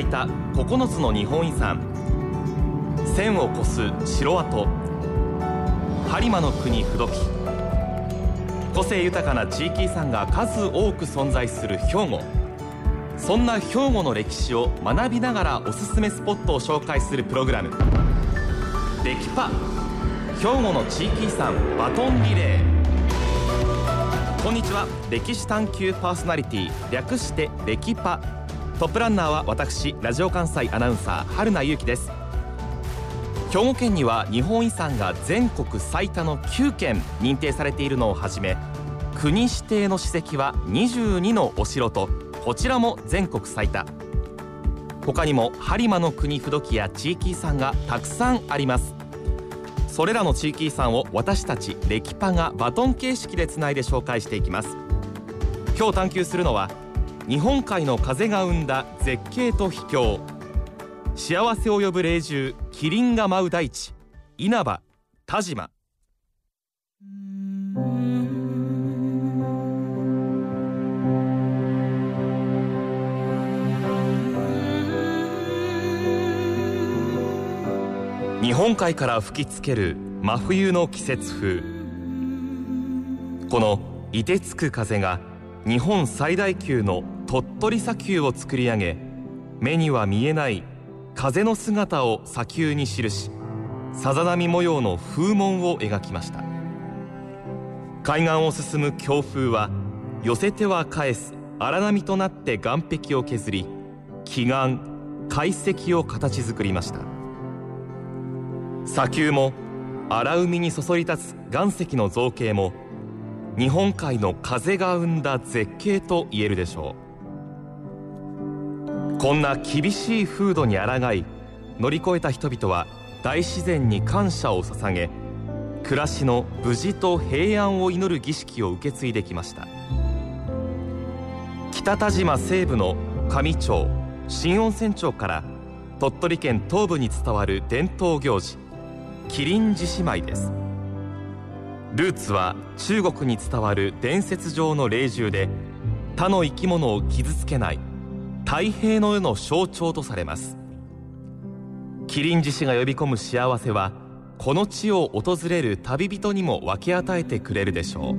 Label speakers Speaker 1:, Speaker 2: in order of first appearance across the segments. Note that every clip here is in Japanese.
Speaker 1: 最多9つの日本遺産、1000を超す城跡、播磨の国不時、個性豊かな地域遺産が数多く存在する兵庫。そんな兵庫の歴史を学びながらおすすめスポットを紹介するプログラム、レキパ、兵庫の地域遺産バトンリレー。こんにちは、歴史探求パーソナリティ、略してレキパ。トップランナーは私、ラジオ関西アナウンサー春名優希です。兵庫県には日本遺産が全国最多の9件認定されているのをはじめ、国指定の史跡は22のお城と、こちらも全国最多。他にも播磨の国不時や地域遺産がたくさんあります。それらの地域遺産を私たちレキパがバトン形式でつないで紹介していきます。今日探求するのは、日本海の風が生んだ絶景と秘境、幸せを呼ぶ霊獣、麒麟が舞う大地、稲葉、田島。日本海から吹きつける真冬の季節風。この凍てつく風が日本最大級の鳥取砂丘を作り上げ、目には見えない風の姿を砂丘に記し、さざ波模様の風紋を描きました。海岸を進む強風は寄せては返す荒波となって岸壁を削り、奇岩、海石を形作りました。砂丘も荒海にそそり立つ岩石の造形も、日本海の風が生んだ絶景と言えるでしょう。こんな厳しい風土に抗い乗り越えた人々は大自然に感謝を捧げ、暮らしの無事と平安を祈る儀式を受け継いできました。北田島西部の上町新温泉町から鳥取県東部に伝わる伝統行事、麒麟獅子舞です。ルーツは中国に伝わる伝説上の霊獣で、他の生き物を傷つけない太平の世の象徴とされます。麒麟獅子が呼び込む幸せは、この地を訪れる旅人にも分け与えてくれるでしょう。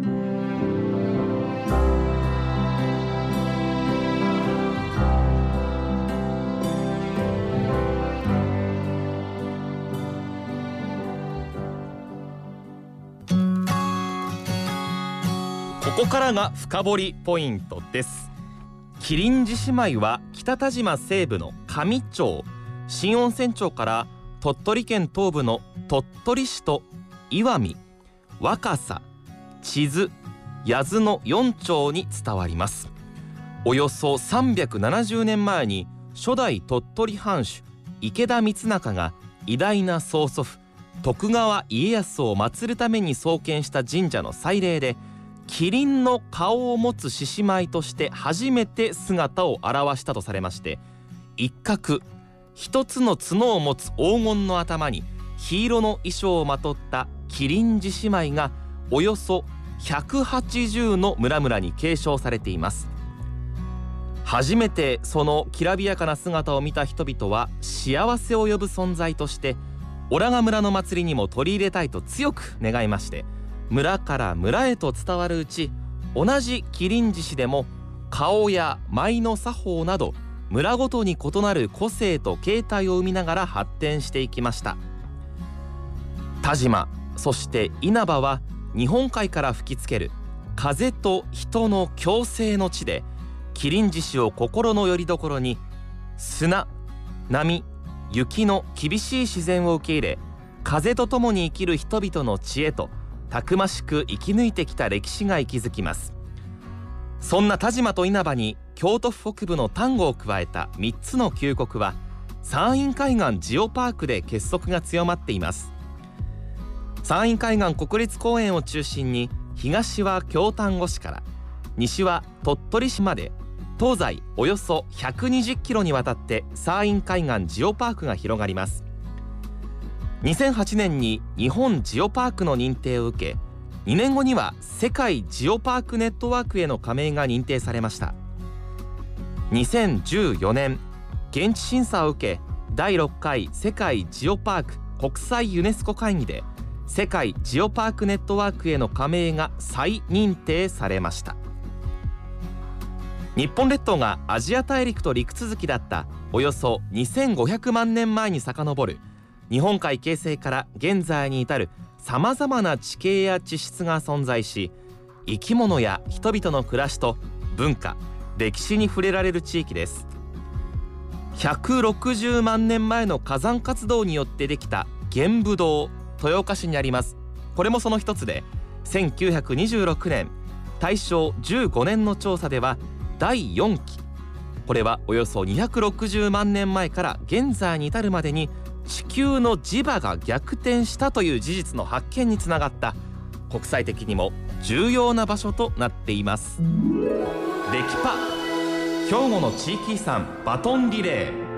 Speaker 1: ここからが深掘りポイントです。麒麟獅子舞は北田島西部の上町新温泉町から鳥取県東部の鳥取市と岩見、若狭、智頭、八頭の4町に伝わります。およそ370年前に初代鳥取藩主池田光仲が偉大な曽祖父徳川家康を祀るために創建した神社の祭礼で、麒麟の顔を持つ獅子舞として初めて姿を現したとされまして、一角一つの角を持つ黄金の頭に黄色の衣装をまとった麒麟獅子舞がおよそ180の村々に継承されています。初めてそのきらびやかな姿を見た人々は、幸せを呼ぶ存在としてオラが村の祭りにも取り入れたいと強く願いまして、村から村へと伝わるうち、同じ麒麟獅子でも顔や舞の作法など村ごとに異なる個性と形態を生みながら発展していきました。田島、そして稲葉は日本海から吹きつける風と人の共生の地で、麒麟獅子を心の拠り所に砂、波、雪の厳しい自然を受け入れ、風とともに生きる人々の知恵とたくましく生き抜いてきた歴史が息づきます。そんな田島と稲葉に京都府北部の丹後を加えた3つの旧国は、山陰海岸ジオパークで結束が強まっています。山陰海岸国立公園を中心に、東は京丹後市から西は鳥取市まで、東西およそ120キロにわたって山陰海岸ジオパークが広がります。2008年に日本ジオパークの認定を受け、2年後には世界ジオパークネットワークへの加盟が認定されました。2014年、 現地審査を受け第6回世界ジオパーク国際ユネスコ会議で世界ジオパークネットワークへの加盟が再認定されました。日本列島がアジア大陸と陸続きだったおよそ2500万年前に遡る日本海形成から現在に至るさまざまな地形や地質が存在し、生き物や人々の暮らしと文化歴史に触れられる地域です。160万年前の火山活動によってできた玄武洞、豊岡市にあります。これもその一つで、1926年大正15年の調査では第4期、これはおよそ260万年前から現在に至るまでに地球の磁場が逆転したという事実の発見につながった国際的にも重要な場所となっています。レキパ、兵庫の地域遺産バトンリレー。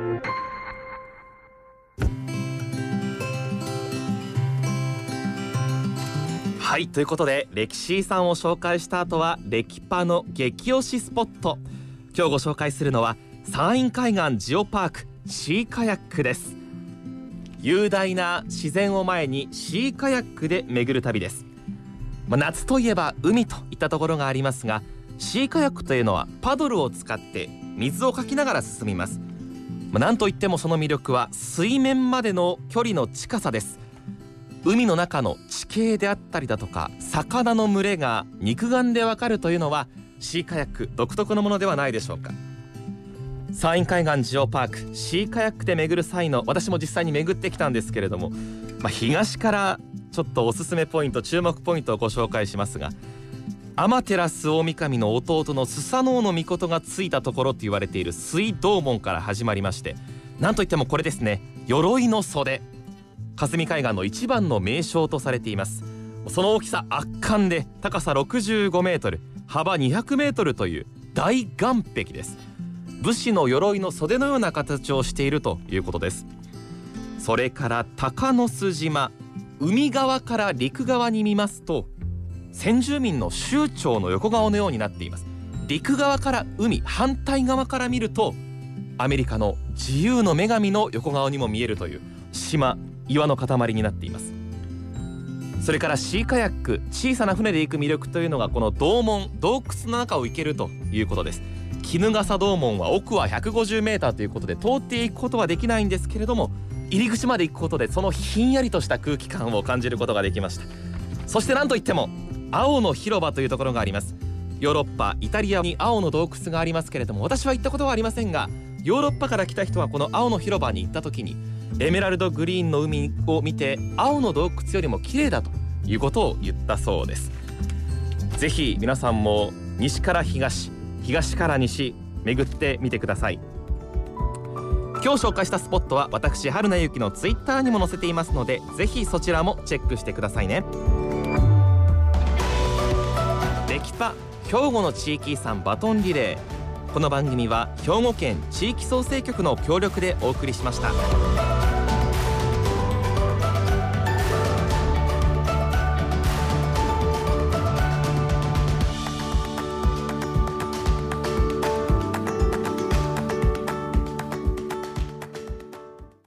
Speaker 1: はい、ということで歴史遺産を紹介した後はレキパの激推しスポット。今日ご紹介するのは山陰海岸ジオパークシーカヤックです。雄大な自然を前にシーカヤックで巡る旅です。夏といえば海といったところがありますが、シーカヤックというのはパドルを使って水をかきながら進みます。なんといってもその魅力は水面までの距離の近さです。海の中の地形であったりだとか魚の群れが肉眼でわかるというのはシーカヤック独特のものではないでしょうか。山陰海岸ジオパークシーカヤックで巡る際の、私も実際に巡ってきたんですけれども、東からちょっとおすすめポイント、注目ポイントをご紹介しますが、天照大神の弟のスサノオノミコトがついたところと言われている水道門から始まりまして、なんといってもこれですね、鎧の袖、霞海岸の一番の名勝とされています。その大きさ圧巻で、高さ65メートル、幅200メートルという大岸壁です。武士の鎧の袖のような形をしているということです。それから鷹巣島、海側から陸側に見ますと先住民の酋長の横顔のようになっています。陸側から海、反対側から見るとアメリカの自由の女神の横顔にも見えるという島、岩の塊になっています。それからシーカヤック、小さな船で行く魅力というのがこの洞門、洞窟の中を行けるということです。衣笠洞門は奥は150メーターということで通っていくことはできないんですけれども、入り口まで行くことでそのひんやりとした空気感を感じることができました。そしてなんといっても青の広場というところがあります。ヨーロッパ、イタリアに青の洞窟がありますけれども、私は行ったことはありませんが、ヨーロッパから来た人はこの青の広場に行った時にエメラルドグリーンの海を見て青の洞窟よりも綺麗だということを言ったそうです。ぜひ皆さんも西から東、東から西、巡ってみてください。今日紹介したスポットは私春名由紀のツイッターにも載せていますので、ぜひそちらもチェックしてくださいね。レキパ、兵庫の地域遺産バトンリレー。この番組は兵庫県地域創生局の協力でお送りしました。